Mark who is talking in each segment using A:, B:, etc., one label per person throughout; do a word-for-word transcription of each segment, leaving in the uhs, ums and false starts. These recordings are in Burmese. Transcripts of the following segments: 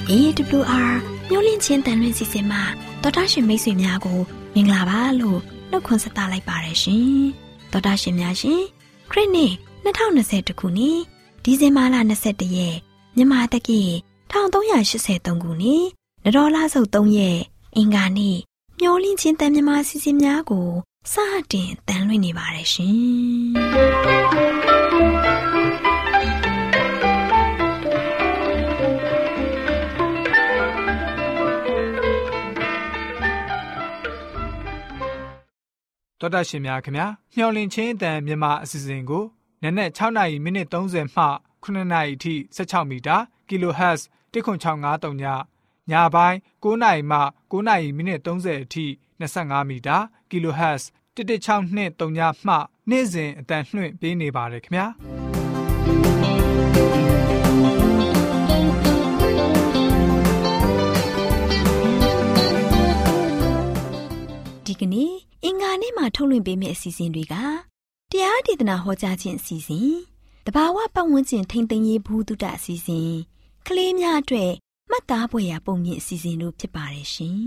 A: A W R မျိုးလင့်ချင်းတန်လွင့်စီစဉ်မှာတော်တာရှင်မိတ်ဆွေများကိုမင်္ဂလာပါလို့နှုတ်ခွန်းဆက်သလိုက်ပါရရှင်တော်တာရှင်များရှင်ခရစ်နှစ်၂၀၂၁ခုနှစ်ဒီဇင်ဘာလ၂၁ရက်မြန်မာတက္ကီ၁၃၈၃ခုနှစ်နတော်လဆုတ်၃ရက်အင်္ဂါနေ့မျိုးလင့်ချင်းတန်မြန်မာစီစဉ်များကိုစတင်တန်လွင့်နေပါရရှင်
B: တော်တာရှင်များခင်ဗျာမျော်လင့်ခြင်းအတန်မြန်မာအစီအစဉ်ကိုနနက်၆နာရီမိနစ်၃၀မှခုနှစ်နာရီအထိ၁၆မီတာ Kilohertz တစ်ခွန်၆၅၃ညညပိုင်း၉နာရီမှ၉နာရီမိနစ်၃၀အထိ၂၅မီတာ Kilohertz တစ်တစ်၆နှစ်၃ညမှနေ့စဉ်အတန်လွှင့်ပေးနေပါတယ်ခင်ဗျာ
A: ဒီကနေ့အင်္ဂါနေ့မှာထုတ်လွှင့်ပေးမယ့်အစီအစဉ်တွေကတရားဒေသနာဟောကြားခြင်းအစီအစဉ်တဘာဝပတ်ဝန်းကျင်ထိန်းသိမ်းရေးဘူးတုဒအစီအစဉ်ကလေးများအတွက်မှတ်သားဖွယ်ရာပုံမြင့်အစီအစဉ်တို့ဖြစ်ပါတယ်ရှင်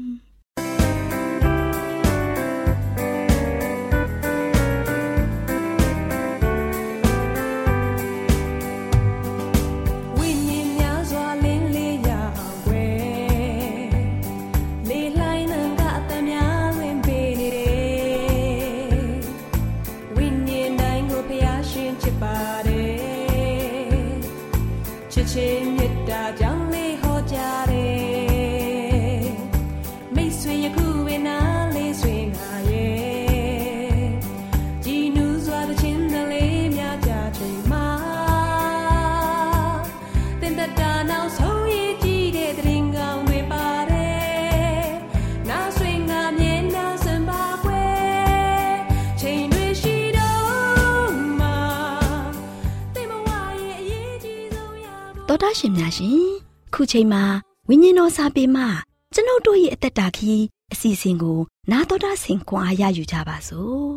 A: တော်တာရှင်များရှင်ခုချိန်မှာဝိညာဉ်တော်စာပေမှာကျွန်ုပ်တို့ရဲ့အသက်တာခီးအစီအစဉ်ကိုနာတော်တာဆင်ခွန်အားရယူကြပါစို့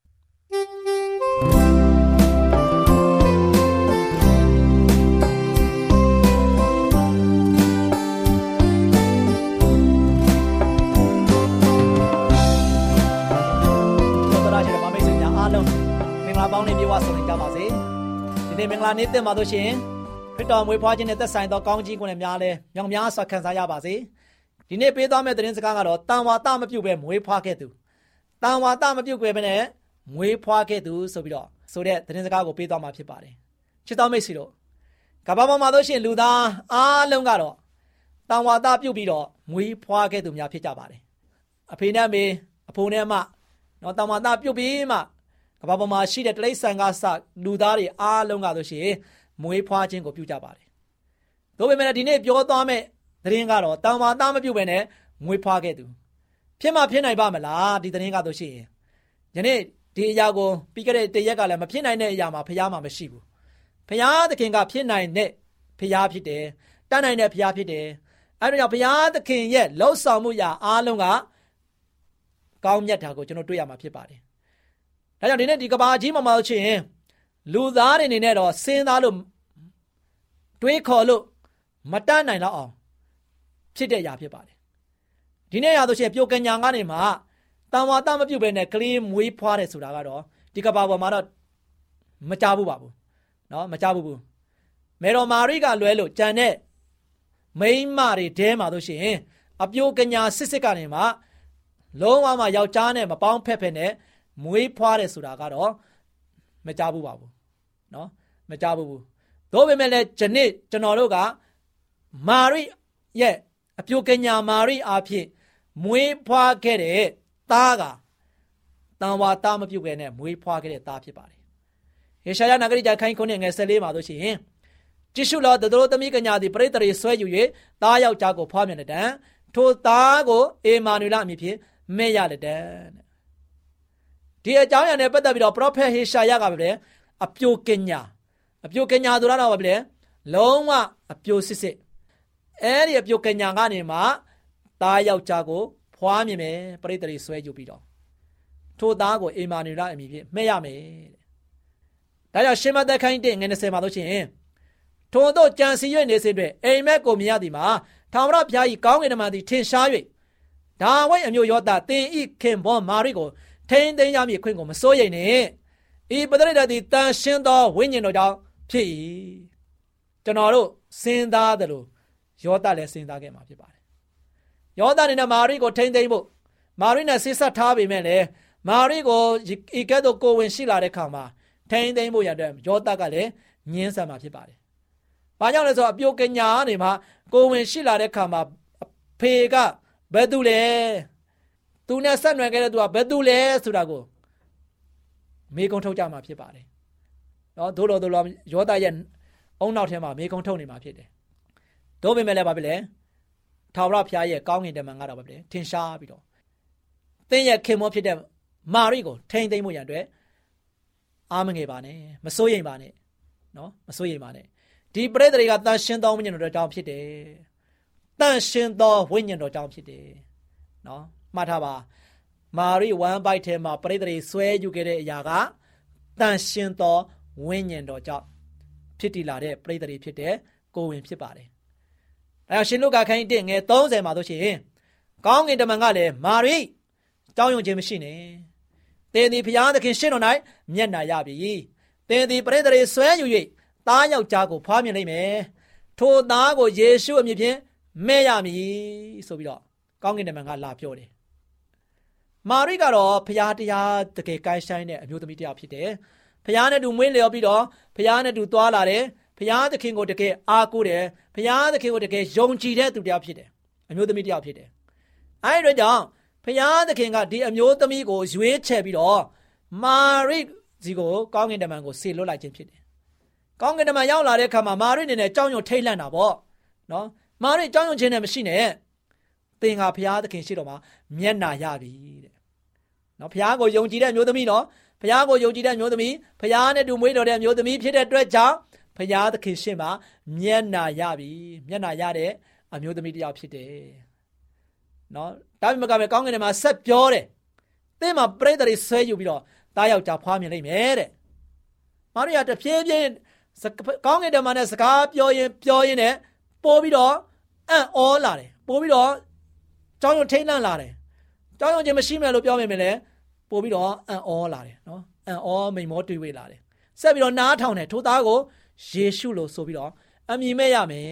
C: တော်တာရှင်မမိတ်ဆွေများအားလုံးမင်္ဂလာပေါင်းနဲ့ပြေဝဆုံနေကြပါစေဒီနေ့မင်္ဂလာနေ့တင်ပါလို့ရှင်ခရစ်တော်မွေးဖွားခြင်းနဲ့သက်ဆိုင်သောကောင်းကြီးကိုလည်းများလဲမြောင်များစွာခံစားရပါစေဒီနေ့ပေးသွားမယ့်သတင်းစကားကတော့တန်ဝါတမပြုတ်ပဲမွေးဖွားခဲ့သူတန်ဝါတမပြုတ်ပဲနဲ့မွေးဖွားခဲ့သူဆိုပြီးတော့ဆိုတဲ့သတင်းစကားကိုပေးသွားမှာဖြစ်ပါတယ်ချစ်တော်မိတ်ဆွေတို့ကမ္ဘာပေါ်မှာတို့ရှင်လူသားအားလုံးကတော့တန်ဝါတပြုတ်ပြီးတော့မွေးဖွားခဲ့သူများဖြစ်ကြပါတယ်အဖေနဲ့အမေအဖိုးနဲ့အမနော်တန်ဝါတပြုတ်ပြီးမှကမ္ဘာပေါ်မှာရှိတဲ့တိရစ္ဆာန်ကစလူသားတွေအားလုံးကတို့ရှင်မွေးဖွားခြင်းကိုပြုကြပါတယ်။ဒါပေမဲ့ဒီနေ့ပြောသွားမယ့်သတင်းကတော့တန်ဝါသားမပြုတ်ပဲနဲ့မွေးဖွားခဲ့သူဖြစ်မှဖြစ်နိုင်ပါမလားဒီသတင်းကတော့ရှိရင်ယနေ့ဒီအရာကိုပြီးခဲ့တဲ့တရက်ကလည်းမဖြစ်နိုင်တဲ့အရာမှာဖျားမှာမရှိဘူး။ဖျားသခင်ကဖြစ်နိုင်တဲ့ဖျားဖြစ်တယ်တတ်နိုင်တဲ့ဖျားဖြစ်တယ်အဲဒါကြောင့်ဖျားသခင်ရဲ့လှုပ်ဆောင်မှုရာအားလုံးကကောင်းမြတ်တာကိုကျွန်တော်တွေ့ရမှာဖြစ်ပါတယ်။ဒါကြောင့်ဒီနေ့ဒီကဘာကြီးမှာမဟုတ်ချင်လူသားတွေအနေနဲ့တော့စဉ်းစားလို့တွေးခေါ်လို့မတတ်နိုင်တော့အောင်ဖြစ်တဲ့အရာဖြစ်ပါတယ်ဒီနေ့ရဆိုရှင်ပြုတ်ကညာကနေမှတန်ဝါတမပြုတ်ပဲနဲ့ကလေးမွေးဖွားတယ်ဆိုတာကတော့ဒီကဘာပေါ်မှာတော့မကြဘူးပါဘူးเนาะမကြဘူးဘူးမေတော်မာရိကလွဲလို့ကြံတဲ့မိန်းမတွေတဲမှာဆိုရှင်အပြုတ်ကညာစစ်စစ်ကနေမှလုံးဝမှယောက်ျားနဲ့မပေါင်းဖက်ဖက်နဲ့မွေးဖွားတယ်ဆိုတာကတော့မကြဘူးပါဘူးเนาะမကြဘူးဘူးသို့ပေမဲ့လည်းဒီနေ့ကျွန်တော်တို့ကမာရိရဲ့အပြုကညာမာရိအားဖြင့်မွေးဖွားခဲ့တဲ့သားကတန်ဝါသားမပြုတ်ခဲ့နဲ့မွေးဖွားခဲ့တဲ့သားဖြစ်ပါတယ်ဟေရှာယနဂရိကြခိုင်းခုနှစ်ငယ်၁၄မှာဆိုရှင်ကြည့်ရှုလောသူတို့သမီးကညာသည်ပရိသတ်တွေဆွဲယူ၍သားယောက်ျားကိုဖွားမြင်တဲ့တန်ထိုသားကိုအေမာနွေလအမည်ဖြင့်မဲ့ရတဲ့တန်ဒီအကြောင်းအရာနဲ့ပတ်သက်ပြီးတော့ပရောဖက်ဟေရှာယကပဲအပြုကညာအပြုကညာဆိုတာတော့ပဲလုံးဝအပြုစစ်စစ်အဲ့ဒီအပြုကညာကနေမှသားယောက်ျားကိုဖွားမြင်မယ်ပရိသတ်တွေဆွဲယူပြီးတော့ထိုသားကိုအေမာနွေလအမည်ဖြင့်မဲ့ရမယ်တဲ့ဒါကြောင့်ရှမသက်ခိုင်းတဲ့ငွေ၂၀မှာလို့ချင်းထို့သောကြံစီ၍နေစေအတွက်အိမ်မက်ကိုမြင်ရသည်မှာထာဝရဘုရား၏ကောင်းကင်တမန်သည်ထင်ရှား၍ဒါဝိဒ်အမျိုးယောသသင်ဤခင်ပွန်းမာရိကိုထိန်းသိမ်းရမည်ခွင့်ကိုမစိုးရိမ်နှင့်ဤပဋိဒတ်သည်တန်ရှင်းသောဝိညာဉ်တော်ကြောင့်ဖြစ်၏ကျွန်တော်တို့စဉ်းစားတယ်လို့ယောသလည်းစဉ်းစားခဲ့မှာဖြစ်ပါတယ်ယောသနဲ့မာရိကိုထိန်းသိမ်းဖို့မာရိနဲ့ဆက်ဆက်ထားပေမဲ့လည်းမာရိကိုဤကဲ့သို့ကိုဝင်ရှိလာတဲ့ခါမှာထိန်းသိမ်းဖို့ရတဲ့ယောသကလည်းညှင်းဆန်မှာဖြစ်ပါတယ်။ဘာကြောင့်လဲဆိုတော့အပြိုကညာနေမှာကိုဝင်ရှိလာတဲ့ခါမှာဖေကဘယ်သူလဲသူနဲ့ဆက်နွယ်ခဲ့တဲ့သူကဘယ်သူလဲဆိုတာကိုမေးခွန်းထုတ်ကြမှာဖြစ်ပါတယ်။နော်တို့တော်တို့ယောသရဲ့အုံနောက်ထဲမှာမေးခွန်းထုတ်နေမှာဖြစ်တယ်။တို့ပေမဲ့လည်းဘာဖြစ်လဲထာဝရဘုရားရဲ့ကောင်းကင်တမန်ကတော့ဘာဖြစ်လဲထင်ရှားပြီးတော့သင်ရဲ့ခင်မောဖြစ်တဲ့မာရိကိုထိန်းသိမ်းမှုရန်အတွက်အားမငယ်ပါနဲ့မစိုးရိမ်ပါနဲ့နော်မစိုးရိမ်ပါနဲ့ဒီပရိသတ်တွေကတန်ရှင်းသောဝိညာဉ်တော်ကြောင့်ဖြစ်တယ်တန်ရှင်းသောဝိညာဉ်တော်ကြောင့်ဖြစ်တယ်နော်မှတ်ထားပါမာရိဝမ်းပိုက်ထဲမှာပရိသတ်တွေဆွဲယူခဲ့တဲ့အရာကတန်ရှင်းသောဝိညာဉ်တော်ကြောင့်ဖြစ်တည်လာတဲ့ပရိသတ်တွေဖြစ်တဲ့ကိုဝင်ဖြစ်ပါတယ်အဲရှင်လုကာခန်းကြီးငယ်သုံးဆယ်မှာတို့ရှင်ကောင်းကင်တမန်ကလည်းမာရိကြောက်ရွံ့ခြင်းမရှိနဲ့သင်သည်ဘုရားသခင်ရှေ့တော်၌မျက်နှာရပြီသင်သည်ပရိသတ်တွေဆွဲယူ၍သားယောက်ျားကိုဖွားမြင်လိမ့်မယ်ထိုသားကိုယေရှုအမည်ဖြင့်မဲ့ရမည်ဆိုပြီးတော့ကောင်းကင်တမန်ကလာပြောတယ်မာရိကတော့ဘုရားတရားတကယ်ကိုင်းဆိုင်တဲ့အမျိုးသမီးတစ်ယောက်ဖြစ်တယ်ဘုရားနဲ့တူမွေးလျော်ပြီးတော့ဘုရားနဲ့တူသွားလာတယ်ဘုရားသခင်ကိုတကယ်အားကိုးတယ်ဘုရားသခင်ကိုတကယ်ယုံကြည်တဲ့သူတစ်ယောက်ဖြစ်တယ်အမျိုးသမီးတစ်ယောက်ဖြစ်တယ်အဲဒီတော့ကြောင့်ဘုရားသခင်ကဒီအမျိုးသမီးကိုရွေးချယ်ပြီးတော့မာရိစီကိုကောင်းကင်တမန်ကိုဆေလွတ်လိုက်ခြင်းဖြစ်တယ်။ကောင်းကင်တမန်ရောက်လာတဲ့အခါမှာမာရိအနေနဲ့ကြောက်ရွံ့ထိတ်လန့်တာပေါ့နော်။မာရိကြောက်ရွံ့ခြင်းနဲ့မရှိနဲ့သင်ကဘုရားသခင်ရှိတော်မှာမျက်နှာရပြီတဲ့။နော်ဘုရားကိုယုံကြည်တဲ့အမျိုးသမီးနော်ဘုရားကိုယုံကြည်တဲ့အမျိုးသမီးဘုရားနဲ့တူမွေးတော်တဲ့အမျိုးသမီးဖြစ်တဲ့အတွက်ကြောင့်ဘုရားသခင်ရှေ့မှာမျက်နှာရပြီမျက်နှာရတဲ့အမျိုးသမီးတစ်ယောက်ဖြစ်တယ်။နော်ဒါပေမဲ့ကပဲကောင်းကင်ထဲမှာဆက်ပြောတယ်သင်မှာပရိသတ်တွေဆွဲယူပြီးတော့တားယောက်ျားဖွားမြင်လိမ့်မယ်တဲ့မာရိယာတဖြည်းဖြည်းကောင်းကင်ထဲမှာနဲ့စကားပြောရင်ပြောရင်နဲ့ပို့ပြီးတော့အံ့ဩလာတယ်ပို့ပြီးတော့ကြောင်းရုံထိတ်လန့်လာတယ်ကြောင်းရုံချင်းမရှိမယ်လို့ပြောမိမယ်လေပို့ပြီးတော့အံ့ဩလာတယ်နော်အံ့ဩမိန်မောတွေးဝေးလာတယ်ဆက်ပြီးတော့နားထောင်တယ်ထိုသားကိုယေရှုလို့ဆိုပြီးတော့အမည်မဲ့ရမယ်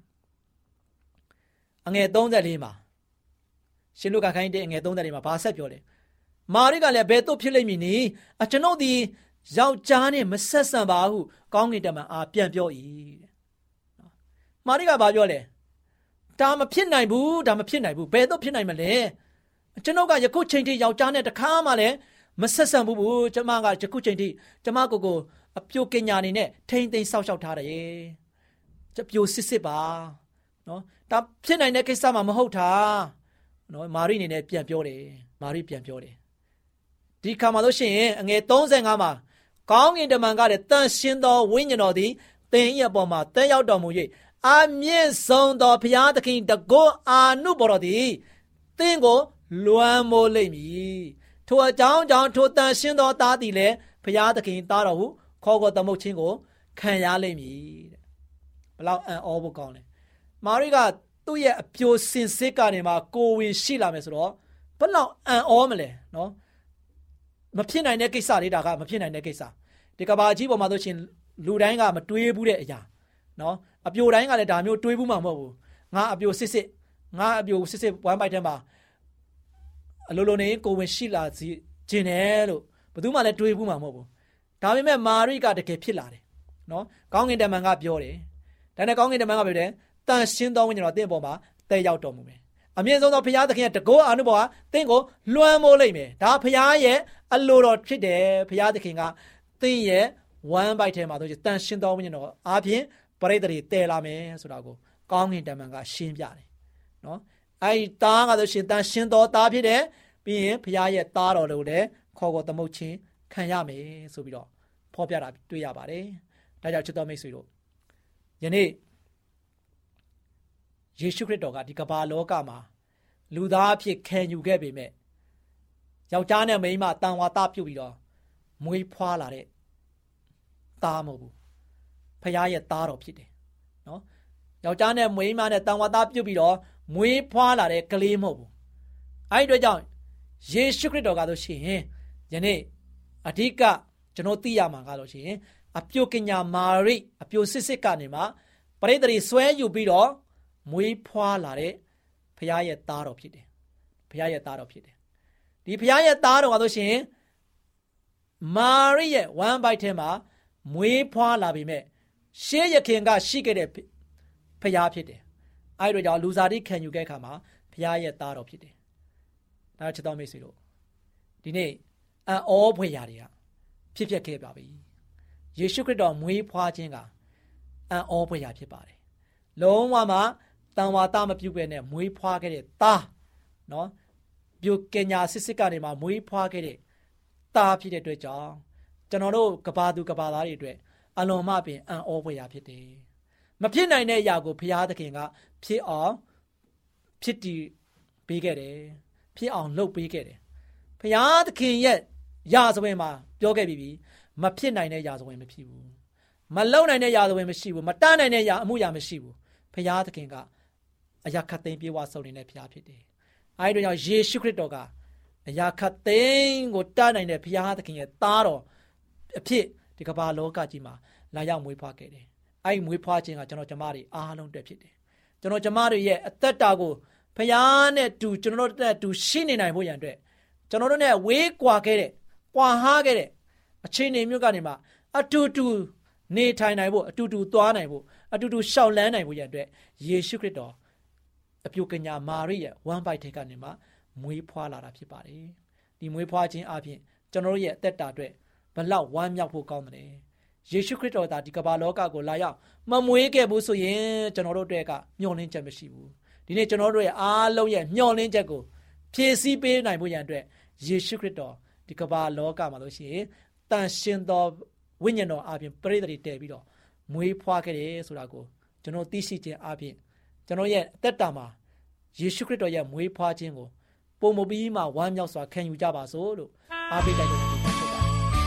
C: အငယ်သုံးဆယ်လေးမှာရှင်လုကာခန်းကြီးငယ်သုံးဆယ်လေးမှာဘာဆက်ပြောလဲမာရိကလည်းဘယ်သို့ဖြစ်လိမ့်မည်နည်းအကျွန်ုပ်သည်ယောက်ျားနဲ့မဆက်ဆံပါဟုကောင်းကင်တမန်အားပြန်ပြော၏မာရိကဘာပြောလဲဒါမဖြစ်နိုင်ဘူးဒါမဖြစ်နိုင်ဘူးဘယ်သို့ဖြစ်နိုင်မလဲကျွန်ုပ်ကယခုချိန်ထိယောက်ျားနဲ့တခါမှလည်းမဆက်ဆံဘူးဘူးကျမကယခုချိန်ထိကျမကိုကိုအပြိုကညာနေနဲ့ထိမ့်သိမ်းဆောက်ရှောက်ထားတယ်ကျပြိုစစ်စစ်ပါနော်ဒါဖြစ်နိုင်တဲ့ကိစ္စမှမဟုတ်တာနော်မာရိအနေနဲ့ပြန်ပြောတယ်မာရိပြန်ပြောတယ်ဒီခါမှာလို့ရှိရင်အငယ်သုံးဆယ်ငါးမှာကောင်းကင်တမန်ကလည်းတန်ရှင်းသောဝိညာဉ်တော်သည်သင်၏အပေါ်မှာတက်ရောက်တော်မူ၍အမြင့်ဆုံးသောဘုရားသခင်တကောအာနုဘော်တော်သည်သင်ကိုလွှမ်းမိုးလိမ့်မည်ထိုအကြောင်းကြောင့်ထိုတန်ရှင်းသောသားသည်လည်းဘုရားသခင်သားတော်ဟုခေါ်ခေါ်သမုတ်ခြင်းကိုခံရလိမ့်မည်တဲ့ဘလောက်အံ့ဩဖို့ကောင်းလဲမာရိကသူ့ရဲ့အပြိုစင်စစ်ကနေမှကိုဝင်ရှိလာမယ်ဆိုတော့ဘလောက်အံ့ဩမလဲနော်မဖြစ်နိုင်တဲ့ကိစ္စလေးဒါကမဖြစ်နိုင်တဲ့ကိစ္စဒီကဘာကြီးပေါ်မှာဆိုရှင်လူတိုင်းကမတွေးဘူးတဲ့အရာနော်အပြိုတိုင်းကလည်းဒါမျိုးတွေးဘူးမှမဟုတ်ဘူးငါအပြိုစစ်စစ်ငါအပြိုစစ်စစ်ဝမ်းပိုက်ထဲမှာအလိုလိုနေကိုဝင်ရှိလာစီခြင်းတယ်လို့ဘယ်သူမှလည်းတွေးဘူးမှမဟုတ်ဘူးဒါပေမဲ့မာရိကတကယ်ဖြစ်လာတယ်နော်ကောင်းကင်တမန်ကပြောတယ်ဒါနဲ့ကောင်းကင်တမန်ကပြောတယ်တန်ရှင်းသောဝိညာဉ်တော်သင်ပေါ်မှာတည်ရောက်တော်မူမယ်အမြင့်ဆုံးသောဘုရားသခင်ရဲ့တကောအာနုဘော်ဟာသင်ကိုလွှမ်းမိုးလိမ့်မယ်ဒါဘုရားရဲ့အလိုတော်ဖြစ်တယ်ဘုရားသခင်ကသင်ရဲ့ဝမ်းပိုက်ထဲမှာဆိုရင်တန်ရှင်းသောဝိညာဉ်တော်အားဖြင့်ပရိသတ်တွေတည်လာမယ်ဆိုတာကိုကောင်းကင်တမန်ကရှင်းပြတယ်နော်အဲဒီသားကဆိုရှင်တန်ရှင်းသောသားဖြစ်တယ်ပြီးရင်ဘုရားရဲ့သားတော်တို့လည်းခေါ်ခေါ်သမုတ်ခြင်းခံရမယ်ဆိုပြီးတော့ဖော်ပြတာတွေ့ရပါတယ်ဒါကြောင့်ချစ်တော်မိတ်ဆွေတို့ယနေ့ယေရှုခရစ်တော်ကဒီကမ္ဘာလောကမှာလူသားအဖြစ်ခံယူခဲ့ပေမဲ့ယောက်ျားနဲ့မိန်းမတန်ဝါသပြုတ်ပြီးတော့မွေးဖွားလာတဲ့သားမဟုတ်ဘူးဖခင်ရဲ့သားတော်ဖြစ်တယ်နော်ယောက်ျားနဲ့မိန်းမနဲ့တန်ဝါသားပြုတ်ပြီးတော့မွေးဖွားလာတဲ့ကလေးမဟုတ်ဘူးအဲ့ဒီအတွက်ကြောင့်ယေရှုခရစ်တော်ကဆိုရှင်ယနေ့အဓိကကျွန်တော်သိရမှာကလို့ရှိရင်အပြိုကညာမာရိအပြိုစစ်စစ်ကနေမှပရိသေတွေဆွဲယူပြီးတော့မွေးဖွားလာတဲ့ဖခင်ရဲ့သားတော်ဖြစ်တယ်ဖခင်ရဲ့သားတော်ဖြစ်တယ်ဒီဖခင်ရဲ့သားတော်ကဆိုရှင်မာရိရဲ့ဝမ်းပိုက်ထဲမှာမွေးဖွားလာပြီမဲ့ရှေးရခင်ကရှိခဲ့တဲ့ဖခင်ဖြစ်တယ်အဲ့ဒီတော့ကြောင့်လူစားတိခံယူခဲ့အခါမှာဖခင်ရဲ့သားတော်ဖြစ်တယ်ဒါချစ်တော်မိတ်ဆွေတို့ဒီနေ့အံ့ဩဖွယ်ရာတွေကဖြစ်ပျက်ခဲ့ပါပြီယေရှုခရစ်တော်မွေးဖွားခြင်းကအံ့ဩဖွယ်ရာဖြစ်ပါတယ်လုံးဝမှတန်ဝါသားမပြုတ်ပဲနဲ့မွေးဖွားခဲ့တဲ့သားနော်ပြုတ်ကညာစစ်စစ်ကနေမှမွေးဖွားခဲ့တဲ့သားဖြစ်တဲ့အတွက်ကြောင့်ကျွန်တော်တို့ကဘာသူကဘာသားတွေအတွက်အလွန်မှပင်အံ့ဩဖွယ်ရာဖြစ်တယ်မဖြစ်နိုင်တဲ့အရာကိုဘုရားသခင်ကဖြစ်အောင်ဖြစ်တည်ပေးခဲ့တယ်ဖြစ်အောင်လုပ်ပေးခဲ့တယ်ဘုရားသခင်ရဲ့ယာဇဝင်မှာပြောခဲ့ပြီးပြီမဖြစ်နိုင်တဲ့ယာဇဝင်မဖြစ်ဘူးမလုံနိုင်တဲ့ယာဇဝင်မရှိဘူးမတတ်နိုင်တဲ့ယာအမှုရာမရှိဘူးဘုရားသခင်ကအရာခတ်သိမ်းပြေဝဆုံနေတဲ့ဘုရားဖြစ်တယ်အဲဒီတော့ယေရှုခရစ်တော်ကအရာခတ်သိမ်းကိုတတ်နိုင်တဲ့ဘုရားသခင်ရဲ့သားတော်အဖြစ်ဒီကမ္ဘာလောကကြီးမှာလာရောက်မွေးဖွားခဲ့တယ်အဲဒီမွေးဖွားခြင်းကကျွန်တော်ကျမတွေအားလုံးအတွက်ဖြစ်တယ်ကျွန်တော်ကျမတွေရဲ့အသက်တာကိုဘုရားနဲ့တူကျွန်တော်တို့နဲ့တူရှိနေနိုင်ဖို့ရန်အတွက်ကျွန်တော်တို့နဲ့ဝေးကွာခဲ့တဲ့ကွာဟားခဲ့တဲ့အခြေအနေမျိုးကနေမှအတူတူနေထိုင်နိုင်ဖို့အတူတူသွားနိုင်ဖို့အတူတူရှောက်လန်းနိုင်ဖို့ရတဲ့ယေရှုခရစ်တော်အပြုကညာမာရိရဲ့ဝမ်းပိုက်ထဲကနေမှမွေးဖွားလာတာဖြစ်ပါတယ်ဒီမွေးဖွားခြင်းအပြင်ကျွန်တော်တို့ရဲ့အသက်တာအတွက်ဘလောက်ဝမ်းမြောက်ဖို့ကောင်းတယ်ယေရှုခရစ်တော်သာဒီကမ္ဘာလောကကိုလာရောက်မမွေးခဲ့ဘူးဆိုရင်ကျွန်တော်တို့အတွက်ကမျှော်လင့်ချက်မရှိဘူးဒီနေ့ကျွန်တော်တို့ရဲ့အားလုံးရဲ့မျှော်လင့်ချက်ကိုဖြည့်ဆည်းပေးနိုင်ဖို့ရန်အတွက်ယေရှုခရစ်တော်ဒီကမ္ဘာလောကမှာလို့ရှိရင်တန်ရှင်သောဝိညာဉ်တော်အပြင်ပရိသေတွေတည်ပြီးတော့မွေးဖွားခဲ့တယ်ဆိုတာကိုကျွန်တော်သိရှိခြင်းအပြင်ကျွန်တော်ရဲ့အသက်တာမှာယေရှုခရစ်တော်ရဲ့မွေးဖွားခြင်းကိုပုံမပြီးမှဝမ်းမြောက်စွာခံယူကြပါစို့လို့အားပေးတိုက်တွန်းနေတာဖြစ်ပါတယ်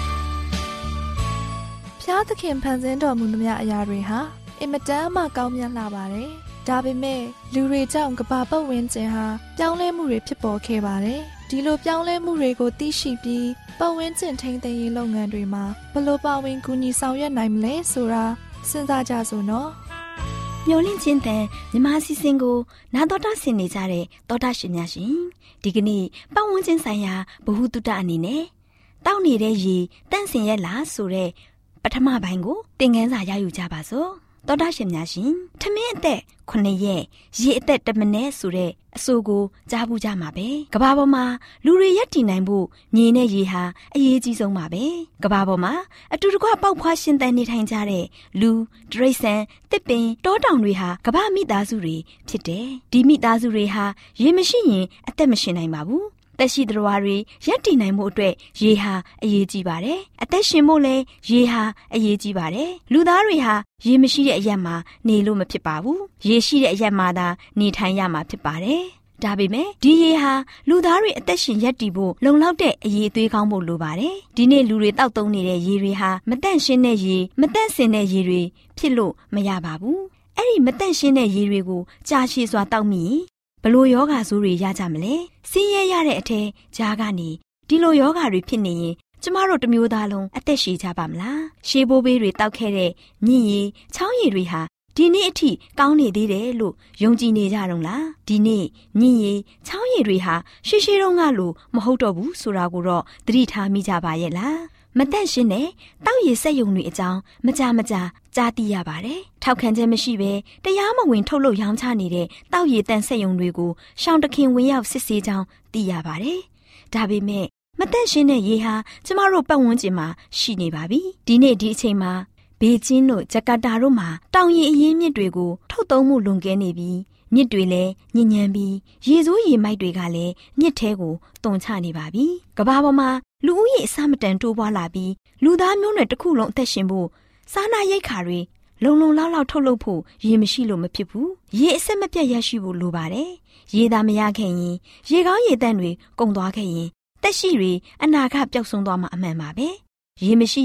D: ။ဖျားသခင်ဖန်ဆင်းတော်မူသမျှအရာတွေဟာအင်မတန်မှကောင်းမြတ်လာပါတယ်။ဒါပေမဲ့လူတွေကြောင့်ကမ္ဘာပတ်ဝန်းကျင်ဟာပြောင်းလဲမှုတွေဖြစ်ပေါ်ခဲ့ပါတယ်။ဒီလိုပြောင်းလဲမှုတွေကိုသိရှိပြီးပတ်ဝန်းကျင်ထိန်းသိမ်းရေးလုပ်ငန်းတွေမှာဘယ်လိုပါဝင်ကူညီဆောင်ရွက်နိုင်မလဲဆိုတာစဉ်းစားကြစို့နော်
A: ။မျော်လင့်ခြင်းတဲ့မြမစီစဉ်ကိုနာတော်တာဆင်နေကြတဲ့တောတာရှင်များရှင်ဒီကနေ့ပတ်ဝန်းကျင်ဆိုင်ရာဗဟုသုတအနေနဲ့တောက်နေတဲ့ရေတန့်စင်ရဲ့လားဆိုတဲ့ပထမပိုင်းကိုသင်ခန်းစာရယူကြပါစို့တောတာရှင်များရှင်ထမင်းအသက်ခုနှစ်ရက်ရေအသက်တစ်မိနစ်ဆိုတဲ့အဆိုကိုကြားဘူးကြမှာပဲကဘာပေါ်မှာလူတွေရက်တည်နိုင်ဖို့မြေနဲ့ရေဟာအရေးကြီးဆုံးပါပဲကဘာပေါ်မှာအတူတကွပေါက်ဖွားရှင်သန်နေထိုင်ကြတဲ့လူတရိတ်ဆန်တစ်ပင်တောတောင်တွေဟာကဘာမိသားစုတွေဖြစ်တယ်ဒီမိသားစုတွေဟာရေမရှိရင်အသက်မရှင်နိုင်ပါဘူးသက်ရှိတော်တွေရက်တည်နိုင်မှုအတွက်ရေဟာအရေးကြီးပါတယ်အသက်ရှင်ဖို့လည်းရေဟာအရေးကြီးပါတယ်လူသားတွေဟာရေမရှိတဲ့အရက်မှာနေလို့မဖြစ်ပါဘူးရေရှိတဲ့အရက်မှာသာနေထိုင်ရမှာဖြစ်ပါတယ်ဒါပေမဲ့ဒီရေဟာလူသားတွေအသက်ရှင်ရက်တည်ဖို့လုံလောက်တဲ့အရေးအသွေးကောင်းဖို့လိုပါတယ်ဒီနေ့လူတွေတောက်သုံးနေတဲ့ရေတွေဟာမတန့်ရှင်းတဲ့ရေမတန့်စင်တဲ့ရေတွေဖြစ်လို့မရပါဘူးအဲ့ဒီမတန့်ရှင်းတဲ့ရေတွေကိုကြာရှည်စွာတောက်မိဘလို့ယောဂါဆိုးတွေရကြမလဲဆင်းရဲရတဲ့အထဲကြားကနေဒီလိုယောဂါတွေဖြစ်နေရင်ကျမတို့တမျိုးသားလုံးအသက်ရှည်ကြပါမလားရှေးဘိုးဘေးတွေတောက်ခဲ့တဲ့မြင့်ရည်ချောင်းရည်တွေဟာဒီနေ့အထိကောင်းနေသေးတယ်လို့ယုံကြည်နေကြတော့လားဒီနေ့မြင့်ရည်ချောင်းရည်တွေဟာရှေးရှေးတုန်းကလိုမဟုတ်တော့ဘူးဆိုတာကိုတော့သတိထားမိကြပါရဲ့လားမတန့်ရှင်းတဲ့တောက်ရည်စက်ယုံတွေအကြောင်းမကြမကြကြားသိရပါတယ်။ထောက်ခံချက်မရှိဘဲတရားမဝင်ထုတ်လုပ်ရောင်းချနေတဲ့တောက်ရည်တန့်စက်ယုံတွေကိုရှောင်းတခင်ဝင်ရောက်စစ်ဆေးကြောင်းသိရပါတယ်။ဒါပေမဲ့မတန့်ရှင်းတဲ့ရေဟာကျမတို့ပတ်ဝန်းကျင်မှာရှိနေပါပြီ။ဒီနေ့ဒီအချိန်မှာဘေကျင်းတို့ဂျကာတာတို့မှာတောင်ရည်အရင်းမြစ်တွေကိုထုတ်သုံးမှုလွန်ကဲနေပြီးမြစ်တွေလည်းညဉ့်ညမ်းပြီးရေစိုးရေမိုက်တွေကလည်းမြစ်ထဲကိုတုန်ချနေပါပြီ။ကမ္ဘာပေါ်မှာလူဦးရေအစမတန်တိုးပွားလာပြီးလူသားမျိုးနွယ်တစ်ခုလုံးအသက်ရှင်ဖို့စားနာရိတ်ခါတွေလုံလုံလောက်လောက်ထုတ်လုပ်ဖို့ရေမရှိလို့မဖြစ်ဘူးရေအဆက်မပြတ်ရရှိဖို့လိုပါတယ်ရေသာမရခဲ့ရင်ရေကောင်းရေတန့်တွေကုန်သွားခဲ့ရင်တက်ရှိတွေအနာဂတ်ပျောက်ဆုံးသွားမှာအမှန်ပါပဲရေမရှိရင်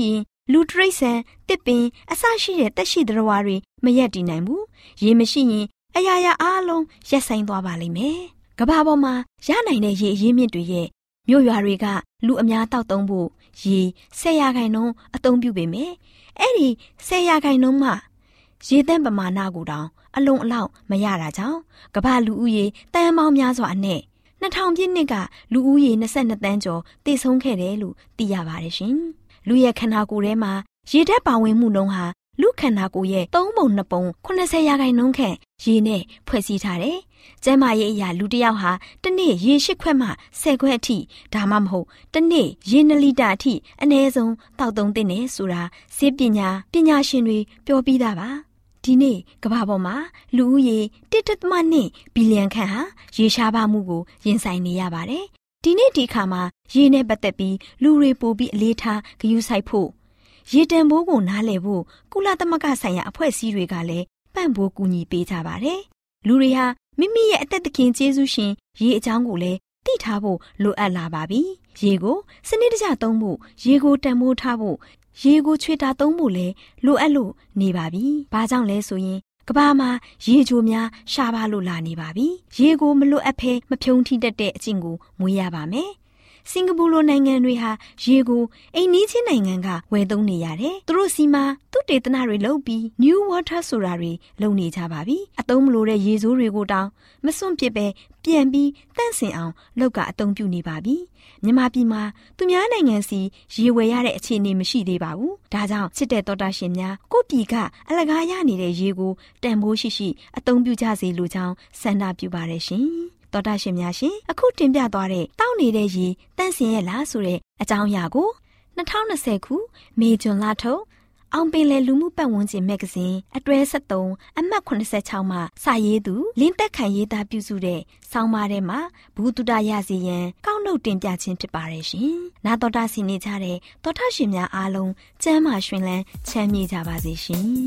A: လူတရိษံတစ်ပင်အစရှိတဲ့တက်ရှိသတ္တဝါတွေမရက်တည်နိုင်ဘူးရေမရှိရင်အရာရာအားလုံးရက်ဆိုင်သွားပါလိမ့်မယ်ကမ္ဘာပေါ်မှာရနိုင်တဲ့ရေအရင်းမြစ်တွေရဲ့မြို့ရွာတွေကလူအများတောက်သုံးဖို့ရေဆယ်ရာခိုင်နှုန်းအသုံးပြုပေမယ်အဲ့ဒီဆယ်ရာခိုင်နှုန်းမှရေသန့်ပမာဏကိုတောင်အလုံးအလောက်မရတာကြောင့်ကမ္ဘာလူဦးရေတန်ပေါင်းများစွာအနက်နှစ်ထောင်ပြည့်နှစ်ကလူဦးရေနှစ်ဆယ့်နှစ်သန်းကျော်တည်ဆုံးခဲ့တယ်လို့သိရပါတယ်ရှင်လူရဲ့ခန္ဓာကိုယ်ထဲမှာရေဓာတ်ပါဝင်မှုနှုန်းဟာလူခန္ဓာကိုယ်ရဲ့သုံးပုံနှစ်ပုံခုနှစ်ဆယ်ရာခိုင်နှုန်းခန့်ရေနဲ့ဖွဲ့စည်းထားတယ်။ကျန်းမာရေးအရာလူတစ်ယောက်ဟာတစ်နေ့ရေရှစ်ခွက်မှဆယ်ခွက်အထိဒါမှမဟုတ်တစ်နေ့ရေနှစ်လီတာအထိအနည်းဆုံးတောက်သုံးသင့်တယ်ဆိုတာဆေးပညာပညာရှင်တွေပြောပြီးသားပါ။ဒီနေ့ကမ္ဘာပေါ်မှာလူဦးရေတစ်ဒသမ နှစ်ဘီလီယံခန့်ဟာရေရှားပါမှုကိုရင်ဆိုင်နေရပါတယ်။ဒီနေ့ဒီခါမှာရေနဲ့ပတ်သက်ပြီးလူတွေပိုပြီးအလေးထားဂရုစိုက်ဖို့ရေတံပိုးကိုနားလည်ဖို့ကုလသမဂ္ဂဆိုင်ရာအဖွဲ့အစည်းတွေကလည်းပံ့ပိုးကူညီပေးကြပါတယ်။လူတွေဟာမိမိရဲ့အသက်သခင်ကျေးဇူးရှင်ရေအကြောင်းကိုလည်းသိထားဖို့လိုအပ်လာပါပြီ။ရေကိုစနစ်တကျသုံးဖို့ရေကိုတံမိုးထားဖို့ရေကိုချွေတာသုံးဖို့လည်းလိုအပ်လို့နေပါပြီ။ဘာကြောင့်လဲဆိုရင်ကမ္ဘာမှာရေချိုများရှားပါလို့လာနေပါပြီ။ရေကိုမလွတ်အပ်ဖဲမဖြုံထိတတ်တဲ့အကျင့်ကိုမွေးရပါမယ်။စင်ကာပူလိုနိုင်ငံတွေဟာရေကိုအိမ်နီးချင်းနိုင်ငံကဝယ်သုံးနေရတယ်။သူတို့စီမှာသူတေသနတွေလုပ်ပြီး New Water ဆိုတာတွေလုပ်နေကြပါပြီ။အသုံးမလိုတဲ့ရေဆိုးတွေကိုတောင်မစွန့်ပစ်ပဲပြန်ပြီးတန့်စင်အောင်လုပ်ကအသုံးပြုနေပါပြီ။မြန်မာပြည်မှာသူများနိုင်ငံစီရေဝယ်ရတဲ့အခြေအနေမရှိသေးပါဘူး။ဒါကြောင့်စစ်တဲ့တော်တာရှင်များကိုပြည်ကအလကားရနေတဲ့ရေကိုတန်ဖိုးရှိရှိအသုံးပြုကြစေလိုကြောင်းဆန္ဒပြုပါတယ်ရှင်။တော်တာရှင်များရှင်အခုတင်ပြသွားတဲ့တောက်နေတဲ့ရေတန့်စင်ရဲ့လားဆိုတဲ့အကြောင်းအရာကိုနှစ်ထောင်နှစ်ဆယ်ခုမေဇွန်လထုတ်အောင်ပင်လယ်လူမှုပတ်ဝန်းကျင်မဂ္ဂဇင်းအတွဲဆက်သုံးအမှတ်ခုနှစ်ဆယ့်ခြောက်မှာစာရေးသူလင်းသက်ခိုင်ရေးသားပြုစုတဲ့ဆောင်းပါးထဲမှာဘုဒ္ဓတရစီရန်ကောက်နှုတ်တင်ပြခြင်းဖြစ်ပါတယ်ရှင်။နာတော်တာစီနေကြတဲ့တော်ထရှင်များအားလုံးကျမ်းမာရှင်လန်းချမ်းမြေ့ကြပါစေရှင်။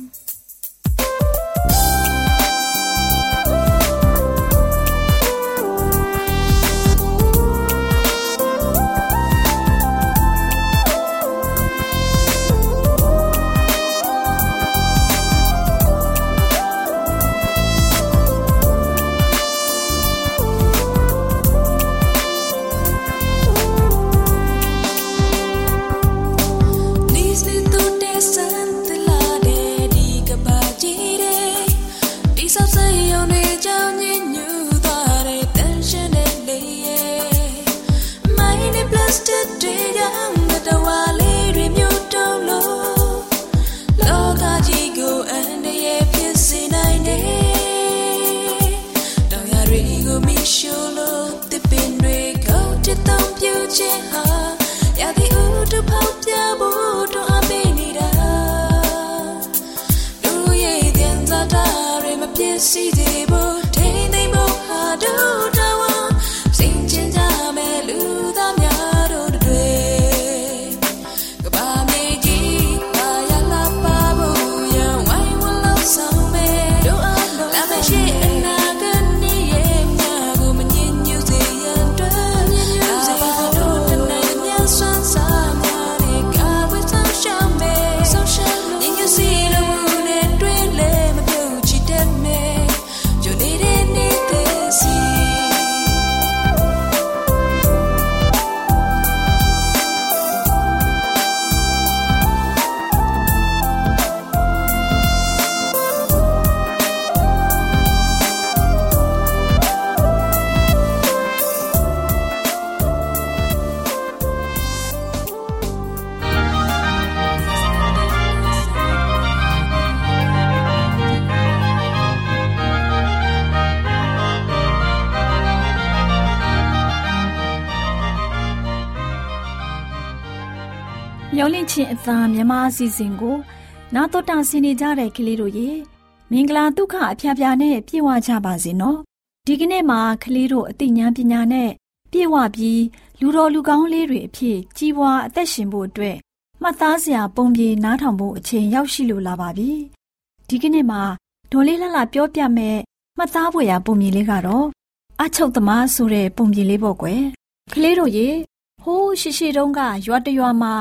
A: See the boat, take the boat, how do the one sing Jinjame, Luda Miado the day. Goodbye, Meiji, Ayala Babu, young, why will love some man? Do I know? Love a shit and agony, and Nagoman in New Zealand. I don't know the name, son, some God with some champagne. So shall you see the moon and dream, my Gucci dead man.မျောလင့်ချင်းအသာမြန်မာအစီအစဉ်ကိုနာတော်တာဆင်နေကြတဲ့ကလေးတို့ရေမင်္ဂလာဒုက္ခအဖျားဖျားနဲ့ပြည့်ဝကြပါစေနော်ဒီကနေ့မှာကလေးတို့အသိဉာဏ်ပညာနဲ့ပြည့်ဝပြီးလူတော်လူကောင်းလေးတွေအဖြစ်ကြီးပွားအသက်ရှင်ဖို့အတွက်မှတ်သားစရာပုံပြေနားထောင်ဖို့အချိန်ရောက်ရှိလို့လာပါပြီဒီကနေ့မှာဒေါ်လေးလှလှပြောပြမဲ့မှတ်သားဖွယ်ရာပုံပြေလေးကတော့အချုပ်သမားဆိုတဲ့ပုံပြေလေးပေါ့ကွယ်ကလေးတို့ရေဟိုးရှိရှိတုန်းကရွာတရွာမှာ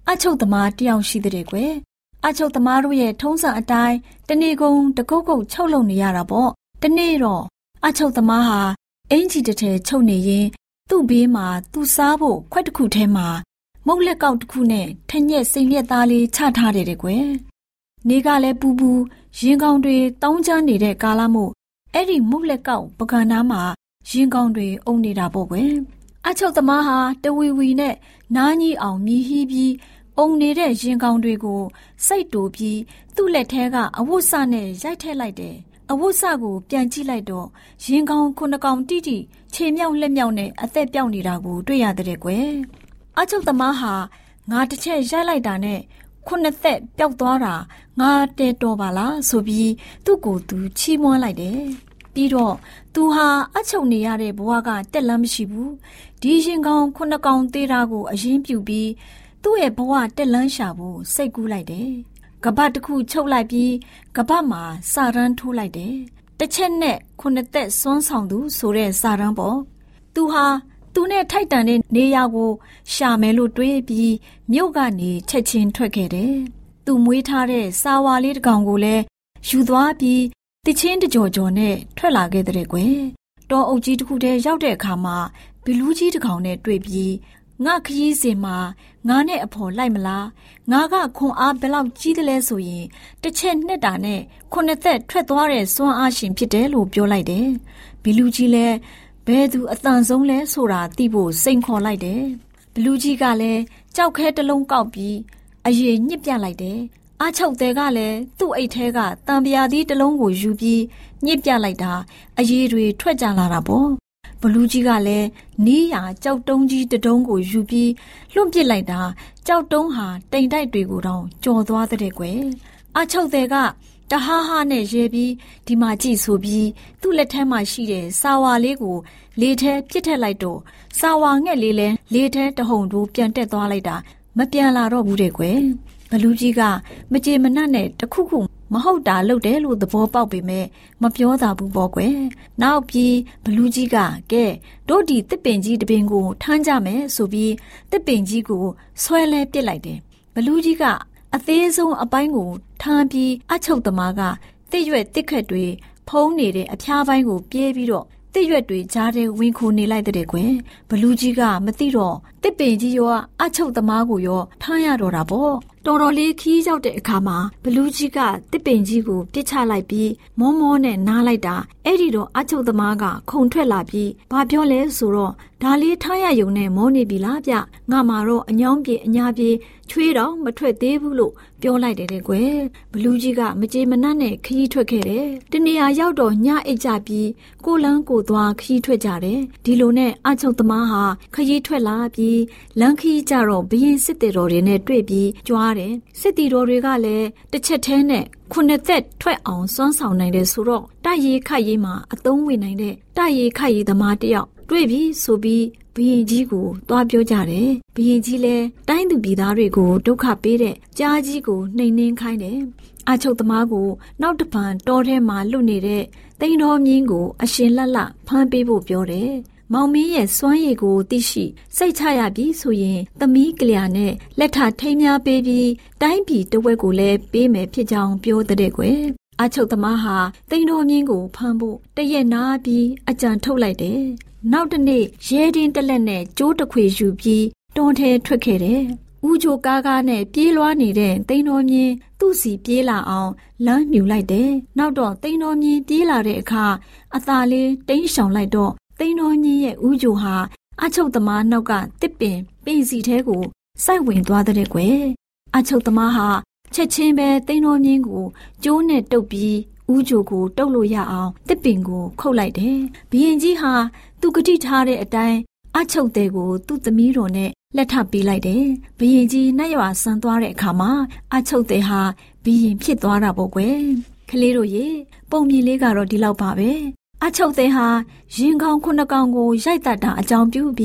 E: အချုပ်သမားတယောက်ရှိတဲ့ကွယ်အချုပ်သမားတို့ရဲ့ထုံးစံအတိုင်းတနေ့ကုန်တကုတ်ကုတ်ချုပ်လုပ်နေရတာပေါ့တနေ့တော့အချုပ်သမားဟာအင်ကြီးတစ်ထည်ချုပ်နေရင်သူ့ဘေးမှာသူ့စားဖို့ခွက်တစ်ခုထဲမှာမုတ်လက်ကောက်တစ်ခုနဲ့ထညက်စိမ်ရက်သားလေးချထားတယ်တဲ့ကွယ်နေကလည်းပူပူရင်ကောင်းတွေတောင်းချမ်းနေတဲ့ကာလမို့အဲ့ဒီမုတ်လက်ကောက်ပကံနားမှာရင်ကောင်းတွေအုံနေတာပေါ့ကွယ်အချုပ်သမားဟာတဝီဝီနဲ့နားကြီးအောင်မြည်ဟီးပြီးအုံနေတဲ့ရင်ကောင်းတွေကိုစိတ်တူပြီးသူ့လက်ထဲကအဝတ်စနဲ့ရိုက်ထည့်လိုက်တယ်အဝတ်စကိုပြန်ကြည့်လိုက်တော့ရင်ကောင်းခုနှစ်ကောင်တိတိခြေမြောက်လက်မြောက်နဲ့အသက်ပြောက်နေတာကိုတွေ့ရတဲ့ကွယ်အချုပ်သမားဟာငါတစ်ချက်ရိုက်လိုက်တာနဲ့ခုနှစ်သက်ပျောက်သွားတာငါတဲတော်ပါလားဆိုပြီးသူ့ကိုယ်သူချီးမွမ်းလိုက်တယ်ပြီးတော့သူဟာအချုပ်နေရတဲ့ဘဝကတက်လမ်းမရှိဘူးဒီရင်ကောင်ခုနှစ်ကောင်သေးတာကိုအရင်ပြုပြီးသူ့ရဲ့ဘဝတက်လန်းရှာဖို့စိတ်ကူးလိုက်တယ်ကပတ်တစ်ခုချုပ်လိုက်ပြီးကပတ်မှာစာရန်ထိုးလိုက်တယ်တစ်ချက်နဲ့ခုနှစ်သက်စွန်းဆောင်သူဆိုတဲ့စာရန်ပေါ့သူဟာသူနဲ့ထိုက်တန်တဲ့နေရာကိုရှာမယ်လို့တွေးပြီးမြို့ကနေချက်ချင်းထွက်ခဲ့တယ်သူမွေးထားတဲ့စာဝါလေးတစ်ကောင်ကိုလည်းယူသွားပြီးတချင်းတကြော်ကြော်နဲ့ထွက်လာခဲ့တဲ့ကွယ်တောအုပ်ကြီးတစ်ခုတည်းရောက်တဲ့အခါမှာဘီလူးကြီးတစ်ကောင်နဲ့တွေ့ပြီးငါခရီးစဉ်မှာငါနဲ့အဖော်လိုက်မလားငါကခွန်အားဘယ်လောက်ကြီးသလဲဆိုရင်တစ်ချက်နှစ်တာနဲ့ခုနှစ်သက်ထွက်သွားတဲ့စွမ်းအားရှင်ဖြစ်တယ်လို့ပြောလိုက်တယ်ဘီလူးကြီးလည်းဘယ်သူအတန်ဆုံးလဲဆိုတာသိဖို့စိန်ခေါ်လိုက်တယ်ဘီလူးကြီးကလည်းကြောက်ခဲတစ်လုံးကောက်ပြီးအရေညစ်ပြလိုက်တယ်အချုပ်သေးကလည်းသူ့အိတ်ထဲကတံပြာသီးတစ်လုံးကိုယူပြီးညစ်ပြလိုက်တာအရေတွေထွက်ကြလာတာပေါ့ဘလူးကြီးကလည်းနီးရာကြောက်တုံးကြီးတတုံးကိုယူပြီးလွန့်ပစ်လိုက်တာကြောက်တုံးဟာတိမ်တိုက်တွေကိုတောင်ကြော်သွားတဲ့ကွယ်အချုပ်သေးကတဟားဟားနဲ့ရဲပြီးဒီမှာကြည့်ဆိုပြီးသူ့လက်ထဲမှာရှိတဲ့စာဝါလေးကိုလေထဲပစ်ထက်လိုက်တော့စာဝါငှက်လေးလဲလေထဲတဟုန်တူပြန်တက်သွားလိုက်တာမပြန်လာတော့ဘူးတဲ့ကွယ်ဘလူးကြီးကမကြေမနက်နဲ့တခုခုမဟုတ်တာလုပ်တယ်လို့သဘောပေါက်ပေမဲ့မပြောတာဘူးပေါ့ကွယ်နောက်ပြီးဘလူးကြီးကကဲတို့ဒီတစ်ပင်ကြီးတပင်ကိုထမ်းကြမယ်ဆိုပြီးတစ်ပင်ကြီးကိုဆွဲလဲပစ်လိုက်တယ်ဘလူးကြီးကအသေးဆုံးအပိုင်းကိုထမ်းပြီးအချုပ်သမားကတစ်ရွက်တစ်ခက်တွေဖုံးနေတဲ့အဖျားပိုင်းကိုပြေးပြီးတော့တစ်ရွက်တွေကြားထဲဝင်ခိုနေလိုက်တဲ့ကွယ်ဘလူးကြီးကမသိတော့တစ်ပင်ကြီးရောအချုပ်သမားကိုရောထမ်းရတော့တာပေါ့တော်တော်လေးခီးရောက်တဲ့အခါမှာဘလူးကြီးကတစ်ပင်ကြီးကိုပြစ်ချလိုက်ပြီးမောမောနဲ့နားလိုက်တာအဲ့ဒီတော့အချုပ်သမားကခုန်ထွက်လာပြီးဘာပြောလဲဆိုတော့ဒါလေးထားရယုံနဲ့မောနေပြီလားဗျငါမှာတော့အညောင်းပြေအညာပြေချွေးတော့မထွက်သေးဘူးလို့ပြောလိုက်တယ်တဲ့ကွယ်ဘလူးကြီးကမကြေမနက်နဲ့ခီးထွက်ခဲ့တယ်တနေရာရောက်တော့ညအိတ်ကြပြီးကိုလန်းကိုသွားခီးထွက်ကြတယ်ဒီလိုနဲ့အချုပ်သမားဟာခီးထွက်လာပြီးလမ်းခီးကြတော့ဘရင်စစ်တေတော်တွေနဲ့တွေ့ပြီးကြွားတယ်စစ်တီတော်တွေကလည်းတစ်ချက်သေးနဲ့ခုနှစ်သက်ထွက်အောင်စွမ်းဆောင်နိုင်တယ်ဆိုတော့တိုက်ရီခတ်ရီမှာအသုံးဝင်နိုင်တဲ့တိုက်ရီခတ်ရီသမားတယောက်တွေ့ပြီဆိုပြီးဘရင်ကြီးကိုတွားပြောကြတယ်ဘရင်ကြီးလည်းတိုင်းသူပြည်သားတွေကိုဒုက္ခပေးတဲ့ကြားကြီးကိုနှိမ်နှင်းခိုင်းတယ်အချုပ်သမားကိုနောက်တစ်ပံတောထဲမှာလွတ်နေတဲ့တိန်တော်မြင်းကိုအရှင်လက်လက်ဖမ်းပေးဖို့ပြောတယ်မောင်မင်းရဲ့စွမ်းရည်ကိုသိရှိစိတ်ချရပြီဆိုရင်သမီးကလျာနဲ့လက်ထထိမ်းများပေးပြီးတိုင်းပြည်တဝက်ကိုလည်းပေးမယ်ဖြစ်ကြောင်းပြောတဲ့ကွယ်အချုပ်သမားဟာတိန်တော်မြင်းကိုဖမ်းဖို့တရက်နာပြီးအကြံထုတ်လိုက်တယ်နောက်တနေ့ရဲတင်းတလက်နဲ့ကြိုးတခွေယူပြီးတွန်းထဲထွက်ခဲ့တယ်ဦးချိုကားကားနဲ့ပြေးလွှားနေတဲ့တိန်တော်မြင်းသူ့စီပြေးလာအောင်လမ်းမြူလိုက်တယ်နောက်တော့တိန်တော်မြင်းပြေးလာတဲ့အခါအသာလေးတိန်ရှောင်လိုက်တော့တိန်တော်ကြီးရဲ့ဦးချိုဟာအချုပ်သမားနောက်ကတစ်ပင်ပင်စီထဲကိုစိုက်ဝင်သွားတဲ့ကွယ်အချုပ်သမားဟာချက်ချင်းပဲတိန်တော်မြင်းကိုကျိုးနဲ့တုပ်ပြီးဦးချိုကိုတုပ်လို့ရအောင်တစ်ပင်ကိုခုတ်လိုက်တယ်ဘုရင်ကြီးဟာသူကတိထားတဲ့အတိုင်းအချုပ်တဲ့ကိုသူ့သမီးတော်နဲ့လက်ထပ်ပေးလိုက်တယ်ဘုရင်ကြီးနတ်ရွာဆန်သွားတဲ့အခါမှာအချုပ်တဲ့ဟာဘုရင်ဖြစ်သွားတာပေါ့ကွယ်ကလေးတို့ရေပုံမြင်လေးကတော့ဒီလောက်ပါပဲအချုပ်တဲ့ဟာရင်ကောင်ခုနှစ်ကောင်ကိုရိုက်တတ်တာအကြောင်းပြုပြီး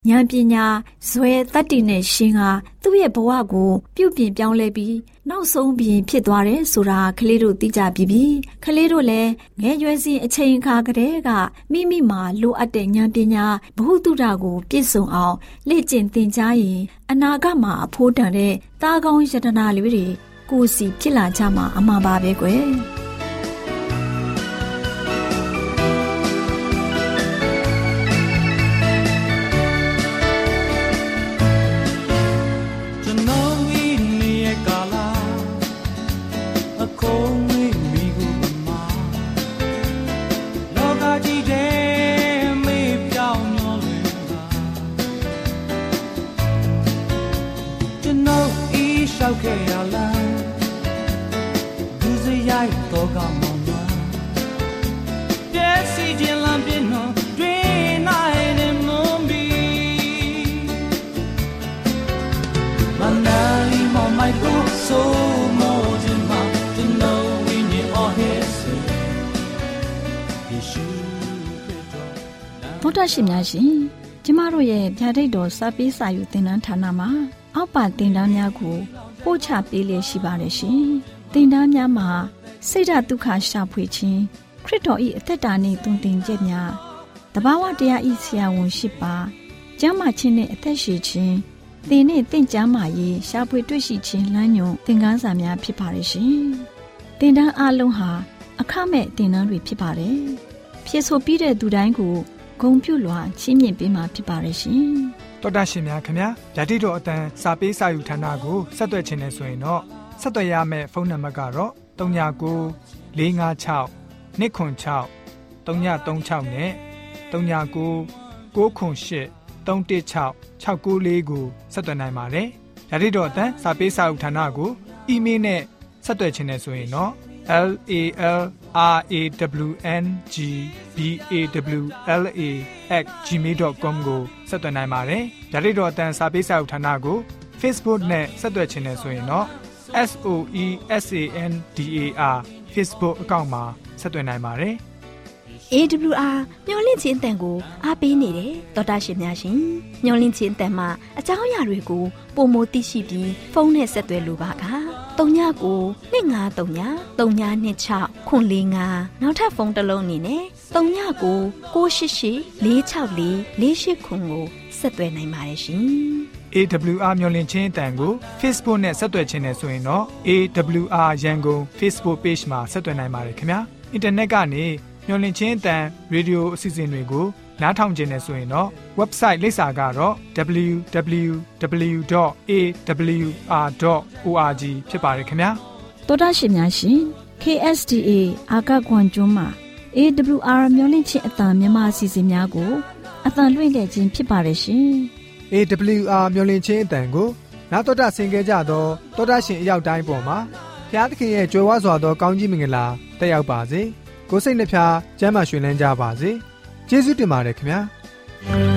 E: ဉာဏ်ပညာဇွဲတတ္တိနဲ့ရှင်ဟာသူ့ရဲ့ဘဝကိုပြုပြင်ပြောင်းလဲပြီးနောက်ဆုံးပြီးဖြစ်သွားတယ်ဆိုတာကလေးတို့သိကြပြီးပြီကလေးတို့လည်းငယ်ရွယ်စဉ်အချိန်အခါကတည်းကမိမိမှာလိုအပ်တဲ့ဉာဏ်ပညာဘဟုတုတကိုပြည့်စုံအောင်လေ့ကျင့်သင်ကြားရင်အနာဂတ်မှာအဖို့တန်တဲ့သားကောင်းယတနာလေးတွေကိုယ်စီဖြစ်လာကြမှာအမှန်ပါပဲကွယ်
F: သောတာရှင်များရှင်ကျမတို့ရဲ့ဗျာဒိတ်တော်စာပေးစာယူသင်တန်းဌာနမှာအောက်ပါသင်တန်းများကိုပို့ချပေးလျက်ရှိပါတယ်ရှင်သင်တန်းများမှာစိတ်ဓာတ်ဒုက္ခရှာဖွေခြင်းခရစ်တော်၏အသက်တာနှင့်တုန်တင်ချက်များတဘာဝတရား၏ဆရာဝန်ရှိပါကျမ်းမာခြင်းနှင့်အသက်ရှည်ခြင်းသင်နှင့်သင်ကျမ်းမာရေးရှာဖွေတွေ့ရှိခြင်းလမ်းညွန်သင်ခန်းစာများဖြစ်ပါတယ်ရှင်သင်တန်းအလုံးဟာအခမဲ့သင်တန်းတွေဖြစ်ပါတယ်ဖြစ်ဆိုပြီးတဲ့သူတိုင်းကိုဂုဏ်ပြုလွှာချီးမြှင့်ပေးမှာဖြစ်ပါရဲ့ရှင်
B: ။တော်တာရှင်များခင်ဗျာဓာတိတော်အတန်းစာပေးစာယူဌာနကိုဆက်သွယ်ခြင်းနဲ့ဆိုရင်တော့ဆက်သွယ်ရမယ့်ဖုန်းနံပါတ်ကတော့သုံး၉လေး၅၆နှစ်ခွန်၆သုံး၃၆နဲ့သုံး၉ကိုးခွန်၈သုံး၁၆၆၉လေးကိုဆက်သွယ်နိုင်ပါတယ်။ဓာတိတော်အတန်းစာပေးစာယူဌာနကိုအီးမေးလ်နဲ့ဆက်သွယ်ခြင်းနဲ့ဆိုရင်တော့ L A L R A W N G B A W L A at gmail dot com ကိုဆက်သွင်းနိုင်ပါတယ်။ဒါ့အပြင်အတန်းစာပေးစာဥထာဏာကို Facebook နဲ့ဆက်သွယ်ခြင်းနဲ့ဆိုရင်တော့ S O E S A N D A R Facebook အကောင့်မှာဆက်သွင်းနိုင်ပါတယ်။
A: A W R မျော်လင့်ခြင်းအတန်ကိုအားပေးနေတယ်တော်တာရှင်များရှင်မျော်လင့်ခြင်းအတန်မှာအကြောင်းအရာတွေကိုပုံမသိရှိပြီးဖုန်းနဲ့ဆက်သွယ်လိုပါကသုံးညကိုနှစ်ငါသုံးညသုံးညနှစ်ချခွန်လေးငါနောက်ထပ်ဖုန်းတစ်လုံးအနေနဲ့သုံးညကိုကိုရှိရှိလေးချောက်လေးလေးရှိခွန်ကိုဆက်သွယ်နိုင်ပါတယ်ရှင်
B: A W R မျော်လင့်ခြင်းအတန်ကို Facebook နဲ့ဆက်သွယ်ခြင်းနဲ့ဆိုရင်တော့ A W R ရန်ကုန် Facebook Page မှာဆက်သွယ်နိုင်ပါတယ်ခင်ဗျာအင်တာနက်ကနေမျော်လင့်ခြင်းအတန်ရေဒီယိုအစီအစဉ်တွေကိုနားထောင်ခြင်းနဲ့ဆိုရင်တော့ website လိပ်စာကတော့ w w w dot a w r dot org ဖြစ်ပါတယ်ခင်ဗျာ
F: တော်တာရှင်များရှင် K S D A အာကခွန်ကျွန်းမှာ A W R မျော်လင့်ခြင်းအတန်မြန်မာအစီအစဉ်များကိုအတန်လွှင့်တဲ့ခြင်းဖြစ်ပါတယ်ရှင်
B: A W R မျော်လင့်ခြင်းအတန်ကိုနားတော်တာဆင် gay ကြတော့တော်တာရှင်အရောက်တိုင်းပေါ်မှာဘုရားသခင်ရဲ့ကြွယ်ဝစွာသောကောင်းကြီးမင်္ဂလာတက်ရောက်ပါစေကိုယ်စိတ်နှဖျားကျမ်းမာရွှင်လန်းကြပါစေကျေးဇူးတင်ပါတယ်ခင်ဗျာ